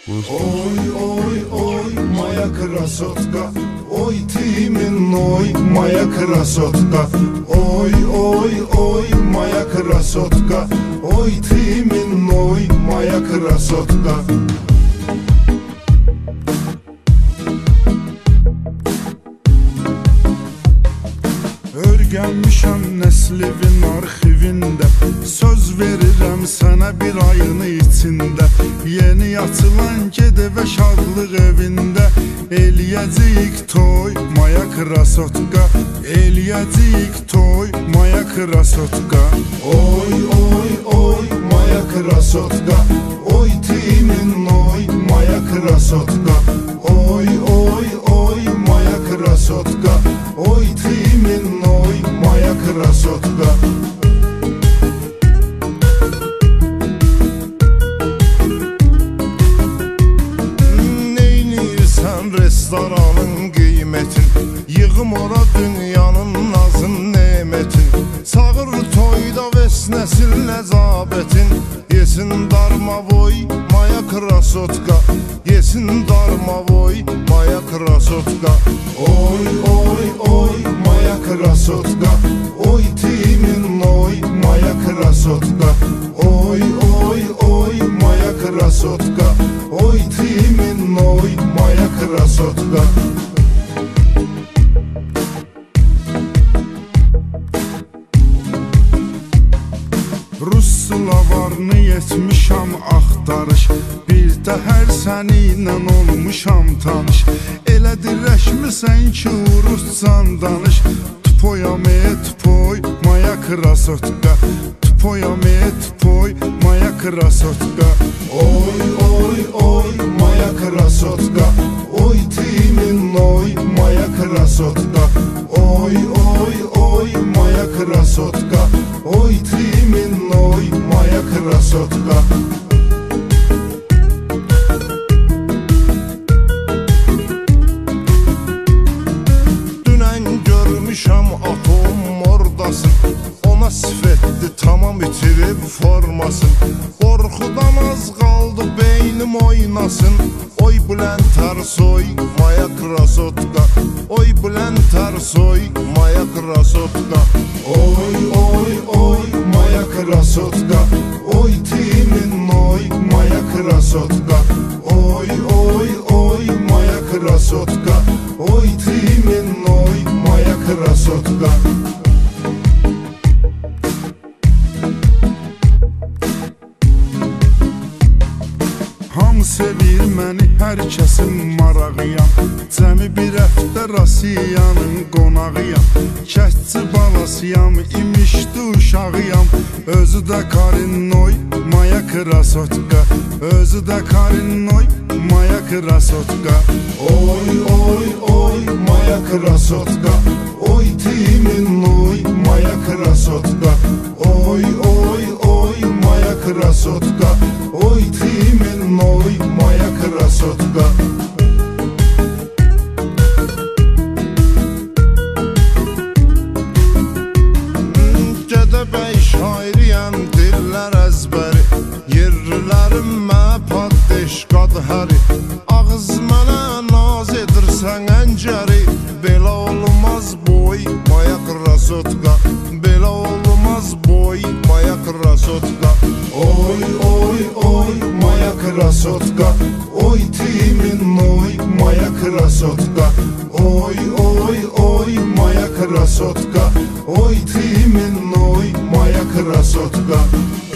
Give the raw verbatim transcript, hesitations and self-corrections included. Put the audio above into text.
Oj, oj, oj, moja krasotka. Oj, ty min, oj, moja krasotka. Oj, oj, oj, moja krasotka. Oj, ty min, oj, moja krasotka. Örgənmişəm nəslivin arxivində. Söz verirəm sənə bir ayını içində. Yeni açılan gedəvə şadlıq evində. Eləyəcəyik toy, moya krasotka. Eləyəcəyik toy, moya krasotka. Oy, oy, oy, moya krasotka. Oy, timin, oy, moya krasotka. Oy, oy, oy, moya krasotka. Oy, timin, oy, moya krasotka. Neynirsən restoranın qiymətin? Yığım ora dünyanın nazın nemətin. Sağır toyda vesnəsil nəzabətin. Yesin darmavoy, moya krasotka. Yesin darmavoy, moya krasotka. Oy, oy, oy, moya krasotka. Oy, timin, oy, moya krasotka. Oy, oy, oy, moya krasotka. Oy, timin, oy, moya krasotka. Rus slavarını yetmişəm axtarış. Bir də hər səninlə olmuşam tanış. Elə dirəşmisən ki uruscan danış. Tpoyame tpoy, moya krasotka. Tpoyame tpoy, moya krasotka. Oy, oy, oy, moya krasotka. Oy, timin, oy, moya krasotka. Oy, oy, oy, moya krasotka. Oy, timin, oy, moya krasotka. Dünən görmüşəm atom oradasın. Ona sifətli tamam itirib formasın. Qorxudan az qaldı beynim oynasın. Oy Bülent Ersoy, moya krasotka. Oy Bülent Ersoy, moya krasotka. Oy, oy, oy, moya krasotka. Oy, timin, oy, moya krasotka. Oy, oy, oy, moya krasotka. Oy, timin, oy, moya krasotka. Hamı sevir məni, hər kəsin marağıyam. Cəmi bir həftə Rasiyanın qonağıyam. Kətçi balasıyam, imişdi uşağıyam. Özü də Karinoy, moya krasotka. Özü də Karinoy, moya krasotka. Oy, oy, oy, moya krasotka. Oy, timin, oy, moya krasotka. Oy, oy, oy, moya krasotka. Oy, timin, oy, moya krasotka. Gədəbəy şairiyəm, dillər əzbəri. Yerlilərimə paddeş qadhəri. Ağız mənə naz edirsən əncəri. Belə olmaz boy, moya krasotka. Belə olmaz boy, moya krasotka. Oy, oy, oy, moya krasotka. Oy, timin, oy, moya krasotka. Oy, oy, oy, moya krasotka. Oy, timin, oy, moya krasotka.